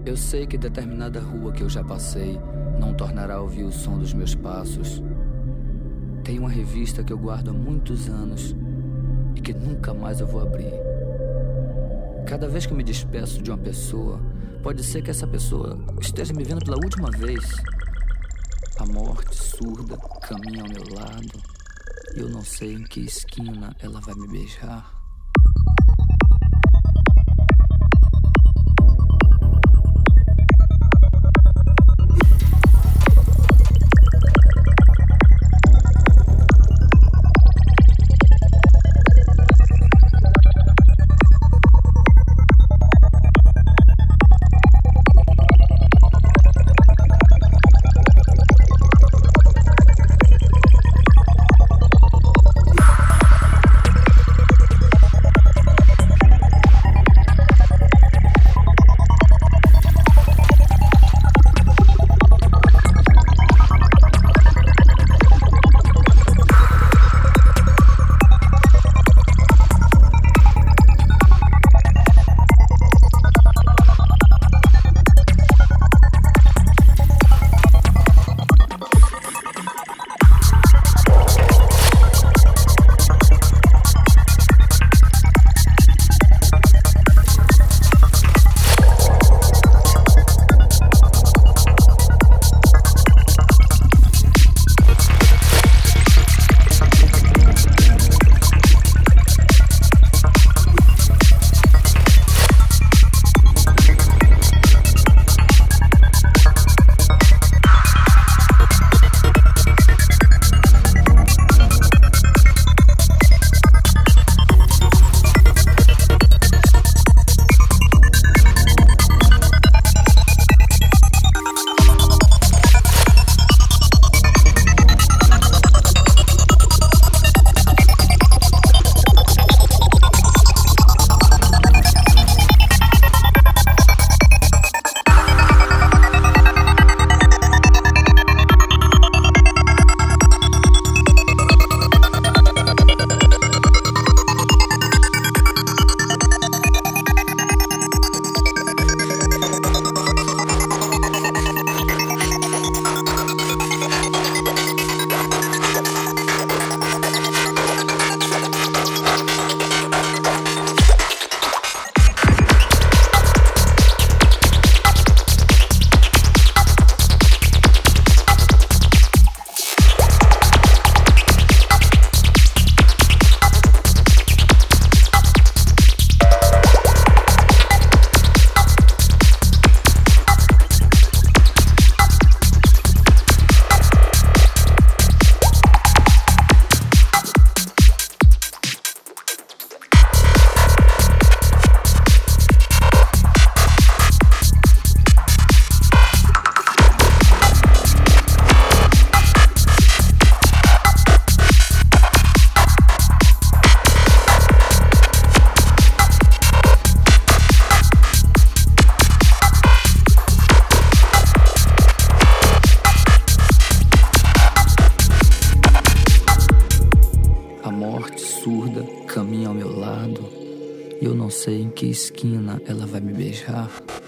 Eu sei que determinada rua que eu já passei não tornará a ouvir o som dos meus passos. Tem uma revista que eu guardo há muitos anos e que nunca mais eu vou abrir. Cada vez que eu me despeço de uma pessoa, pode ser que essa pessoa esteja me vendo pela última vez. A morte surda caminha ao meu lado e eu não sei em que esquina ela vai me beijar. A morte surda caminha ao meu lado e eu não sei em que esquina ela vai me beijar.